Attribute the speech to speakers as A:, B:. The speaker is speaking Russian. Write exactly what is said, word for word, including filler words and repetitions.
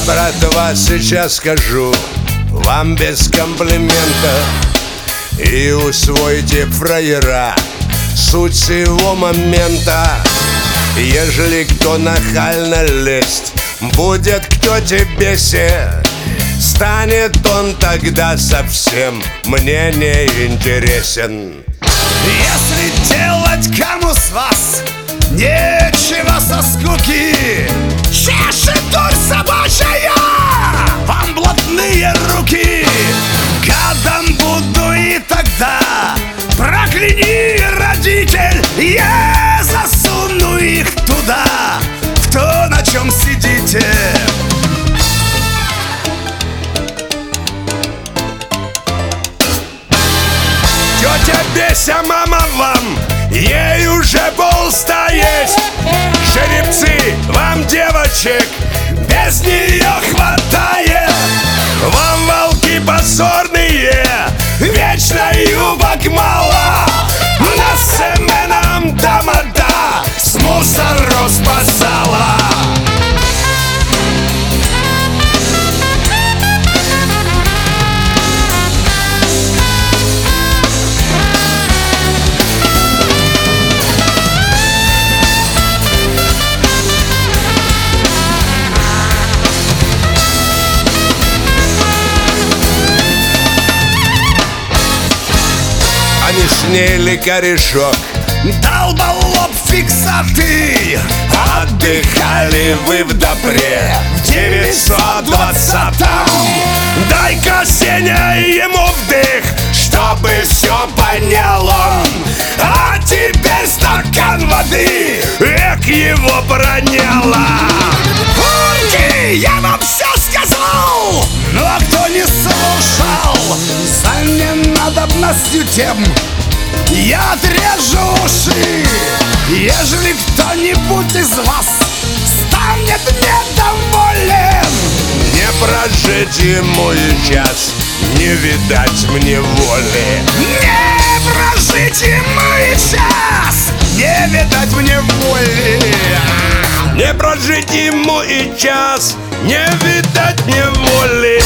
A: братва, сейчас скажу вам без комплимента, и усвойте, фраера, суть сего момента. Ежели кто нахально лезть будет, кто тебе се, станет он тогда совсем мне не интересен.
B: Если делать кому с вас нечего со скуки, чешет дурь собачья вам блатные руки. Гадом буду и тогда, прокляни, родитель, я засуну их туда, в то, на чем сидите.
A: Тетя Беся, мама вам, ей уже полста есть. Жеребцы, вам девочек без нее хватает. Вам волки позорные, вечно юбок мало. Нас семеном тамада с мусором спасала. Они сняли корешок,
B: долболоб фиксаты.
A: отдыхали вы в Добре в девятьсот двадцатом. Дай-ка, Сеня, ему вдых, чтобы все понял он. А теперь стакан воды, эк, его проняло.
B: Урки, я вам все сказал, ну а кто не слушал, за ненадобностью тем я отрежу уши. Ежели кто-нибудь из вас станет недоволен,
A: Не прожить ему и час, не видать мне воли.
B: не прожить ему и час, не видать мне воли.
A: Не прожить ему и час, не видать мне воли.